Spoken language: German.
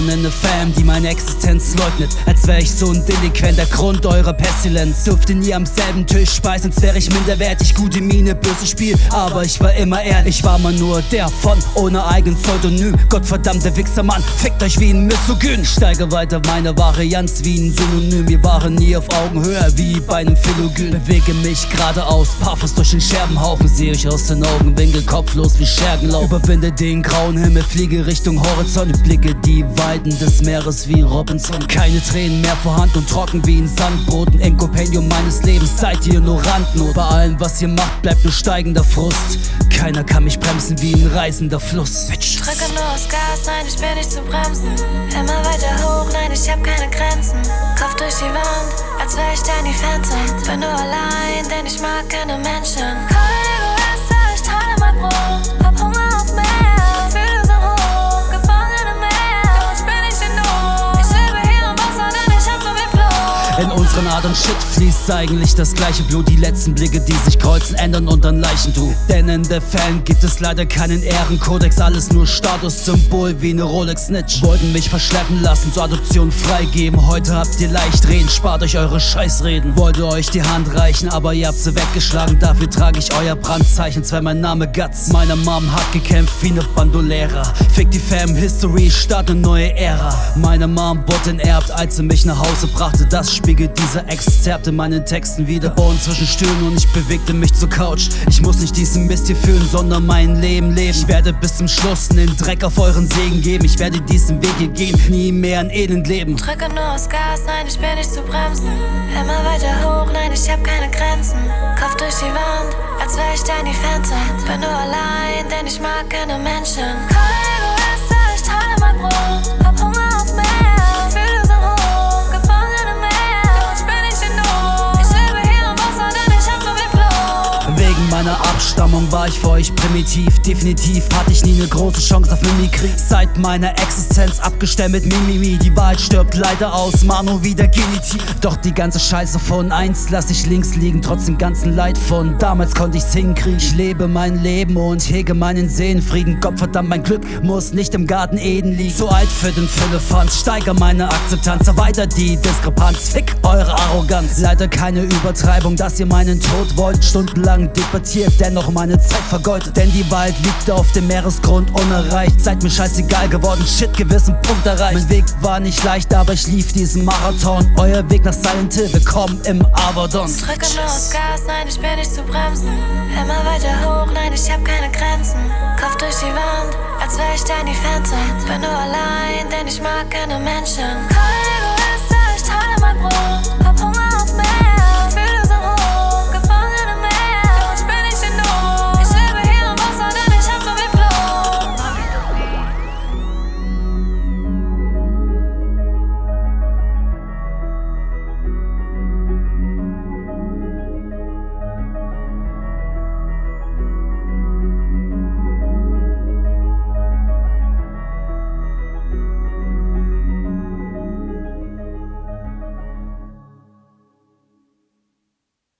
Vertrauen in ne Fam, die meine Existenz leugnet, als wär ich so ein Delinquent, der Grund eurer Pestilenz. Durfte nie am selben Tisch speisen, als wär ich minderwertig, gute Miene, böses Spiel, aber ich war immer ehrlich. Ich war mal nur der von, ohne eigen Pseudonym. Gottverdammter Wichsermann, fickt euch wie ein Misogyn. Steige weiter meine Varianz wie ein Synonym. Wir waren nie auf Augenhöhe wie bei einem Philogyn. Bewege mich geradeaus, barfuß durch den Scherbenhaufen. Sehe euch aus den Augenwinkel, kopflos wie Schergenlauf. Überwinde den grauen Himmel, fliege Richtung Horizont. Blicke die Weiden des Meeres wie Robinson. Keine Tränen mehr vorhanden und trocken wie ein Sandboden. Im Kompendium meines Lebens seid ihr nur Randnot. Bei allem was ihr macht, bleibt nur steigender Frust. Keiner kann mich bremsen wie ein reisender Fluss. Drücke nur aufs Gas, nein, ich bin nicht zu bremsen. Immer weiter hoch, nein, ich hab keine Grenzen. Kopf durch die Wand, als wär ich Danny Phantom. Bin nur allein, denn ich mag keine Menschen. Kein Egoist, ich teile mein Brot. Hab Hunger auf mehr, Gefühle sind hoch. Gefangen im Meer, doch ich bin nicht in Not. Ich lebe hier im Wasser, denn ich hab so viel Flucht. In unseren Adern Shit fließt eigentlich das gleiche Blut. Die letzten Blicke, die sich kreuzen, ändern und dann Leichentuch. Denn in der Fan gibt es leider keinen Ehrenkodex. Alles nur Statussymbol wie ne Rolex-Snitch. Wollten mich verschleppen lassen, zur Adoption freigeben. Heute habt ihr leicht reden, spart euch eure Scheißreden. Wollte euch die Hand reichen, aber ihr habt sie weggeschlagen. Dafür trage ich euer Brandzeichen, zwar mein Name Guts. Meine Mom hat gekämpft wie ne Bandolera. Fick die Fam History, start ne neue Ära. Meine Mom wurde enterbt, als sie mich nach Hause brachte. Das spiegelt dieser Exzerpt in meinen Texten wieder. Geboren zwischen Stühlen und ich bewegte mich zur Couch. Ich muss nicht diesen Mist hier fühlen, sondern mein Leben leben. Ich werde bis zum Schluss den Dreck auf euren Segen geben. Ich werde diesen Weg hier gehen, nie mehr ein Elend leben. Drücke nur aufs Gas, nein, ich bin nicht zu bremsen. Immer weiter hoch, nein, ich hab keine Grenzen. Kopf durch die Wand, als wär ich Danny Phantom. Bin nur allein, denn ich mag keine Menschen. Kein Egoist, ich teile mein Brot. Hab Hunger auf mehr, Gefühle sind hoch. Gefangen im Meer, doch ich bin nicht in Not. Ich lebe hier im Wasser, denn ich hab so viel Flucht. Wegen meiner Abstammung war ich für euch primitiv. Definitiv hatte ich nie ne große Chance auf Mimikry. Seit meiner Existenz abgestellt mit Mimimi. Die Wahrheit stirbt leider aus, Manu wieder Genitiv. Doch die ganze Scheiße von einst lass ich links liegen. Trotz dem ganzen Leid von damals konnte ich's hinkriegen. Ich lebe mein Leben und hege meinen Seelenfrieden. Gottverdammt, mein Glück muss nicht im Garten Eden liegen. Zu alt für den Philippans, steiger meine Akzeptanz. Erweitert die Diskrepanz, fick eure Arroganz. Leider keine Übertreibung, dass ihr meinen Tod wollt. Stundenlang debattiert, dennoch meine Zeit vergeudet. Denn die Wahrheit liegt auf dem Meeresgrund unerreicht. Seid mir scheißegal geworden, shit, gewissen Punkt erreicht. Mein Weg war nicht leicht, aber ich lief diesen Marathon. Euer Weg nach Silent Hill, willkommen im Abaddon. Drücke nur aufs Gas, nein, ich bin nicht zu bremsen. Immer weiter hoch, nein, ich hab keine Grenzen. Kopf durch die Wand, als wär ich Danny Phantom. Bin nur allein, denn ich mag keine Menschen. Kein Egoist, ich teile mein Brot.